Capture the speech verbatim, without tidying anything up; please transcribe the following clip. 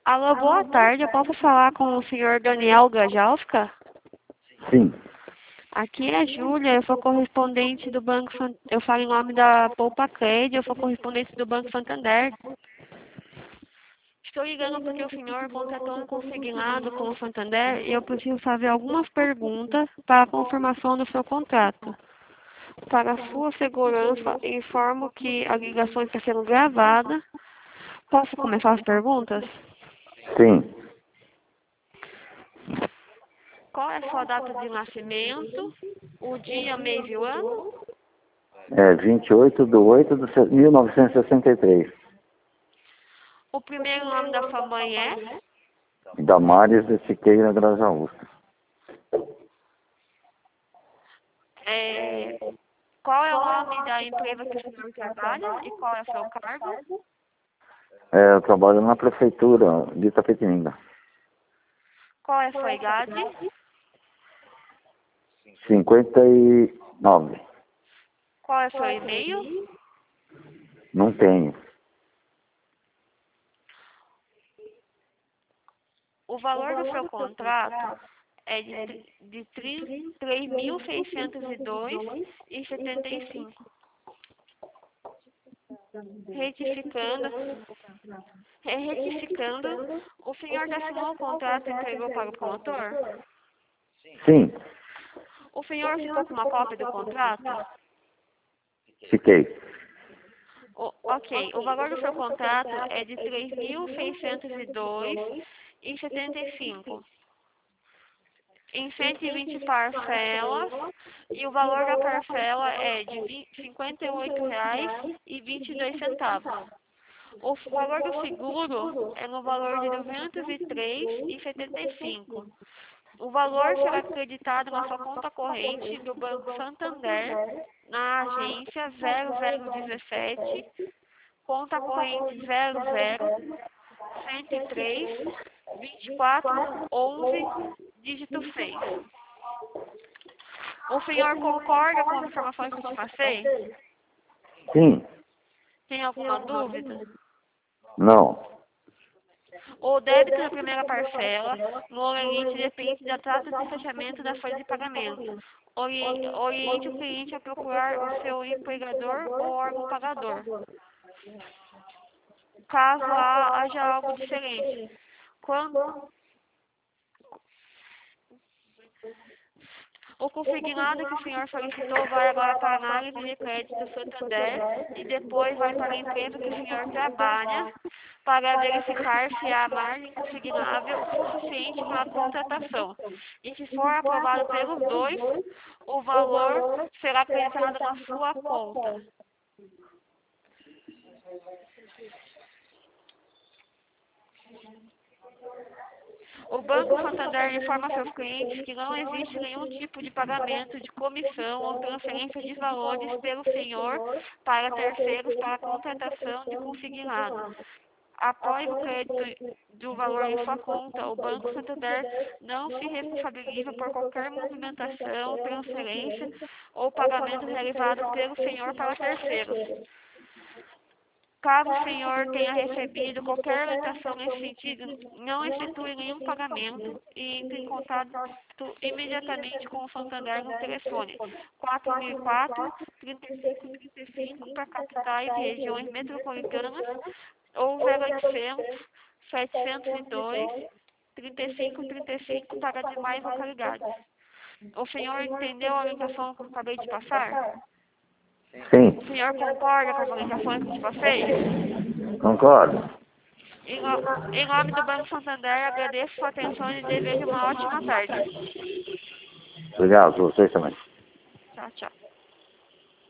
Alô, boa tarde. Eu posso falar com o senhor Daniel Gajalska? Sim. Aqui é Júlia, eu sou correspondente do Banco Santander. Eu falo em nome da Poupa Cred, eu sou correspondente do Banco Santander. Estou ligando porque o senhor contratou um consignado com o Santander e eu preciso fazer algumas perguntas para a confirmação do seu contrato. Para a sua segurança, informo que a ligação está sendo gravada. Posso começar as perguntas? Sim. Qual é a sua data de nascimento, o dia, mês e o ano? É vinte e oito de oito de mil novecentos e sessenta e três. O primeiro nome da sua mãe é? Damares de Siqueira Grajaú. É, qual é o nome da empresa que o senhor trabalha e qual é o seu cargo? É, eu trabalho na prefeitura de Itapetininga. Qual é a sua idade? cinquenta e nove. Qual é o seu e-mail? Não tenho. O valor do seu contrato é de, tri- de três mil seiscentos e dois reais e setenta e cinco centavos. Retificando, é, retificando, o senhor já assinou o contrato e entregou para o promotor? Sim. O senhor ficou com uma cópia do contrato? Fiquei. O- ok, o valor do seu contrato é de três mil seiscentos e dois reais e setenta e cinco centavos. Em cento e vinte parcelas, e o valor da parcela é de vi- cinquenta e oito reais e vinte e dois centavos. O valor do seguro é no valor de duzentos e três reais e setenta e cinco centavos. O valor será acreditado na sua conta corrente do Banco Santander, na agência zero zero um sete, conta corrente zero zero cento e três vinte e quatro onze, dígito seis. O senhor concorda com as informações que eu te passei? Sim. Tem alguma dúvida? Não. O débito da primeira parcela no limite depende da data de fechamento da folha de pagamento. Ori- Oriente o cliente a procurar o seu empregador ou órgão pagador, caso há- haja algo diferente. Quando o consignado que o senhor solicitou vai agora para a análise de crédito do Santander e depois vai para a empresa que o senhor trabalha para verificar se há margem consignável suficiente para a contratação. E se for aprovado pelos dois, o valor será acreditado na sua conta. O Banco Santander informa seus clientes que não existe nenhum tipo de pagamento de comissão ou transferência de valores pelo senhor para terceiros para a contratação de consignado. Após o crédito do valor em sua conta, o Banco Santander não se responsabiliza por qualquer movimentação, transferência ou pagamento realizado pelo senhor para terceiros. Caso o senhor tenha recebido qualquer orientação nesse sentido, não efetue nenhum pagamento e entre em contato imediatamente com o Santander no telefone quatro mil e quatro, trinta e cinco trinta e cinco para capitais e regiões metropolitanas ou zero oitocentos, setecentos e dois, trinta e cinco trinta e cinco para demais localidades. O senhor entendeu a orientação que eu acabei de passar? Sim. O senhor concorda com as orientações que eu te passei? Concordo. Em, no- em nome do Banco Santander, agradeço sua atenção e desejo uma ótima tarde. Obrigado. Vocês também. Tchau, tchau.